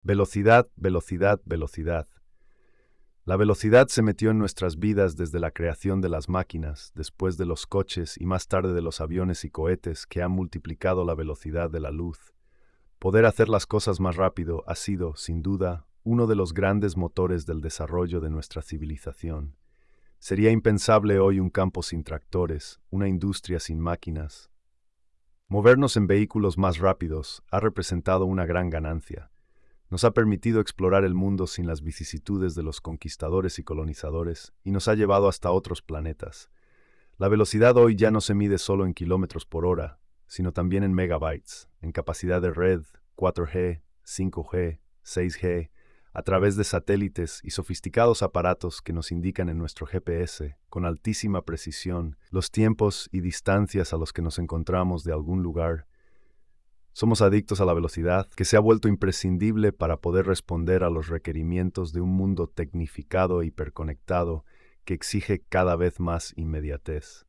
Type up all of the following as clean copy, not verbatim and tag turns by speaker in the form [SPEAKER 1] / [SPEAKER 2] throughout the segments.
[SPEAKER 1] Velocidad, velocidad, velocidad. La velocidad se metió en nuestras vidas desde la creación de las máquinas, después de los coches y más tarde de los aviones y cohetes que han multiplicado la velocidad de la luz. Poder hacer las cosas más rápido ha sido, sin duda, uno de los grandes motores del desarrollo de nuestra civilización. Sería impensable hoy un campo sin tractores, una industria sin máquinas. Movernos en vehículos más rápidos ha representado una gran ganancia. Nos ha permitido explorar el mundo sin las vicisitudes de los conquistadores y colonizadores y nos ha llevado hasta otros planetas. La velocidad hoy ya no se mide solo en kilómetros por hora, sino también en megabytes, en capacidad de red, 4G, 5G, 6G, a través de satélites y sofisticados aparatos que nos indican en nuestro GPS, con altísima precisión, los tiempos y distancias a los que nos encontramos de algún lugar. Somos adictos a la velocidad, que se ha vuelto imprescindible para poder responder a los requerimientos de un mundo tecnificado e hiperconectado que exige cada vez más inmediatez.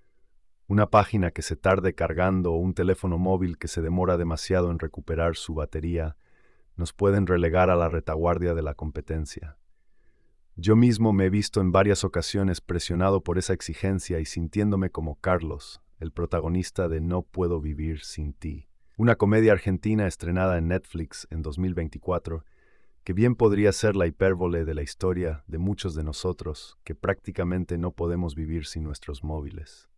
[SPEAKER 1] Una página que se tarde cargando o un teléfono móvil que se demora demasiado en recuperar su batería nos pueden relegar a la retaguardia de la competencia. Yo mismo me he visto en varias ocasiones presionado por esa exigencia y sintiéndome como Carlos, el protagonista de No puedo vivir sin ti. Una comedia argentina estrenada en Netflix en 2024, que bien podría ser la hipérbole de la historia de muchos de nosotros que prácticamente no podemos vivir sin nuestros móviles.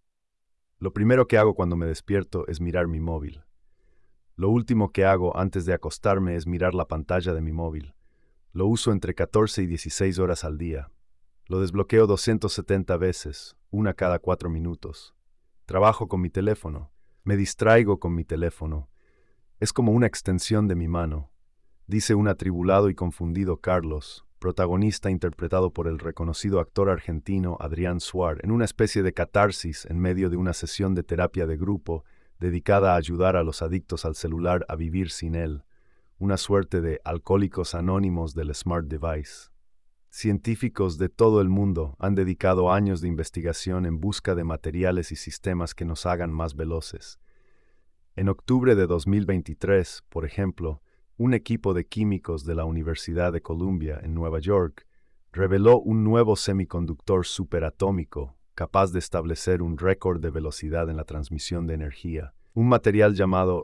[SPEAKER 1] Lo primero que hago cuando me despierto es mirar mi móvil. Lo último que hago antes de acostarme es mirar la pantalla de mi móvil. Lo uso entre 14 y 16 horas al día. Lo desbloqueo 270 veces, una cada 4 minutos. Trabajo con mi teléfono. Me distraigo con mi teléfono. Es como una extensión de mi mano, dice un atribulado y confundido Carlos, protagonista interpretado por el reconocido actor argentino Adrián Suar, en una especie de catarsis en medio de una sesión de terapia de grupo dedicada a ayudar a los adictos al celular a vivir sin él, una suerte de alcohólicos anónimos del Smart Device. Científicos de todo el mundo han dedicado años de investigación en busca de materiales y sistemas que nos hagan más veloces. En octubre de 2023, por ejemplo, un equipo de químicos de la Universidad de Columbia en Nueva York reveló un nuevo semiconductor superatómico capaz de establecer un récord de velocidad en la transmisión de energía, un material llamado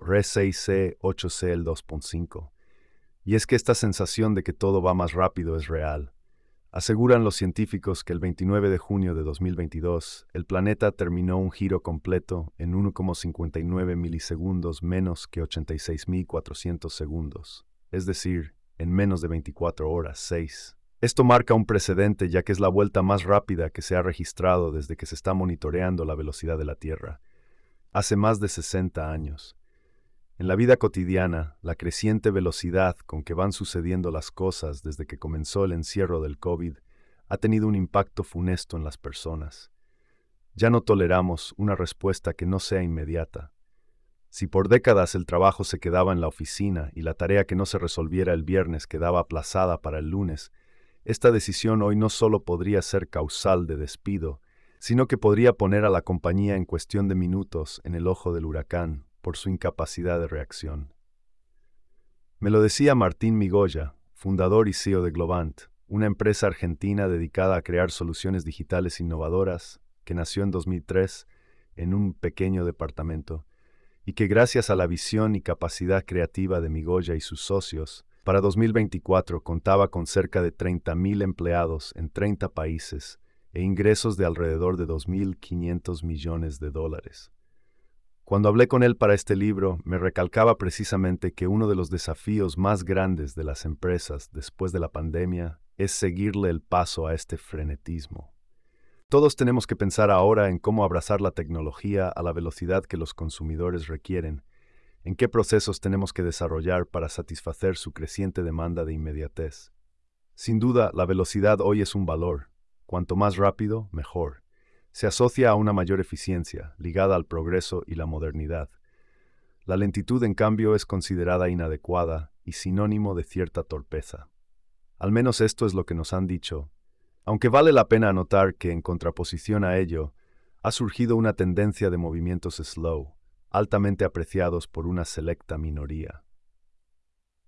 [SPEAKER 1] Re6C8Cl2.5. Y es que esta sensación de que todo va más rápido es real. Aseguran los científicos que el 29 de junio de 2022, el planeta terminó un giro completo en 1,59 milisegundos menos que 86.400 segundos, es decir, en menos de 24 horas, 6. Esto marca un precedente ya que es la vuelta más rápida que se ha registrado desde que se está monitoreando la velocidad de la Tierra, hace más de 60 años. En la vida cotidiana, la creciente velocidad con que van sucediendo las cosas desde que comenzó el encierro del COVID ha tenido un impacto funesto en las personas. Ya no toleramos una respuesta que no sea inmediata. Si por décadas el trabajo se quedaba en la oficina y la tarea que no se resolviera el viernes quedaba aplazada para el lunes, esta decisión hoy no solo podría ser causal de despido, sino que podría poner a la compañía en cuestión de minutos en el ojo del huracán por su incapacidad de reacción. Me lo decía Martín Migoya, fundador y CEO de Globant, una empresa argentina dedicada a crear soluciones digitales innovadoras que nació en 2003 en un pequeño departamento y que gracias a la visión y capacidad creativa de Migoya y sus socios, para 2024 contaba con cerca de 30.000 empleados en 30 países e ingresos de alrededor de $2.500 millones. Cuando hablé con él para este libro, me recalcaba precisamente que uno de los desafíos más grandes de las empresas después de la pandemia es seguirle el paso a este frenetismo. Todos tenemos que pensar ahora en cómo abrazar la tecnología a la velocidad que los consumidores requieren, en qué procesos tenemos que desarrollar para satisfacer su creciente demanda de inmediatez. Sin duda, la velocidad hoy es un valor. Cuanto más rápido, mejor. Se asocia a una mayor eficiencia, ligada al progreso y la modernidad. La lentitud, en cambio, es considerada inadecuada y sinónimo de cierta torpeza. Al menos esto es lo que nos han dicho, aunque vale la pena anotar que, en contraposición a ello, ha surgido una tendencia de movimientos slow, altamente apreciados por una selecta minoría.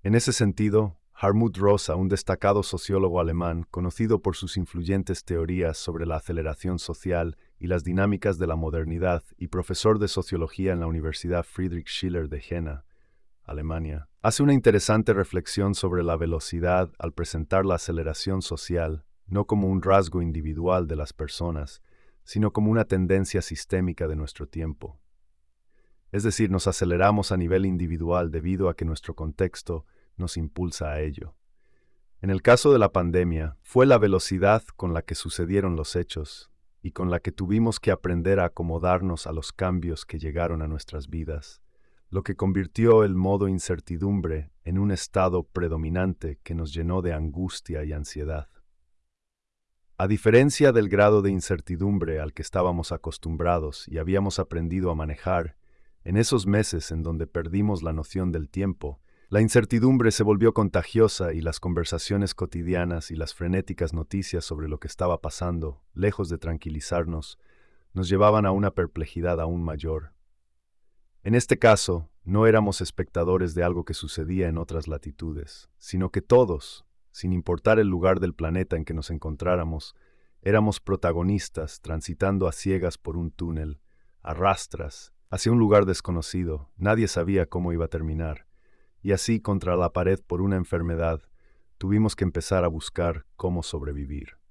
[SPEAKER 1] En ese sentido, Hartmut Rosa, un destacado sociólogo alemán, conocido por sus influyentes teorías sobre la aceleración social y las dinámicas de la modernidad y profesor de sociología en la Universidad Friedrich Schiller de Jena, Alemania, hace una interesante reflexión sobre la velocidad al presentar la aceleración social no como un rasgo individual de las personas, sino como una tendencia sistémica de nuestro tiempo. Es decir, nos aceleramos a nivel individual debido a que nuestro contexto nos impulsa a ello. En el caso de la pandemia, fue la velocidad con la que sucedieron los hechos y con la que tuvimos que aprender a acomodarnos a los cambios que llegaron a nuestras vidas, lo que convirtió el modo incertidumbre en un estado predominante que nos llenó de angustia y ansiedad. A diferencia del grado de incertidumbre al que estábamos acostumbrados y habíamos aprendido a manejar, en esos meses en donde perdimos la noción del tiempo, la incertidumbre se volvió contagiosa y las conversaciones cotidianas y las frenéticas noticias sobre lo que estaba pasando, lejos de tranquilizarnos, nos llevaban a una perplejidad aún mayor. En este caso, no éramos espectadores de algo que sucedía en otras latitudes, sino que todos, sin importar el lugar del planeta en que nos encontráramos, éramos protagonistas transitando a ciegas por un túnel, a rastras, hacia un lugar desconocido. Nadie sabía cómo iba a terminar. Y así, contra la pared por una enfermedad, tuvimos que empezar a buscar cómo sobrevivir.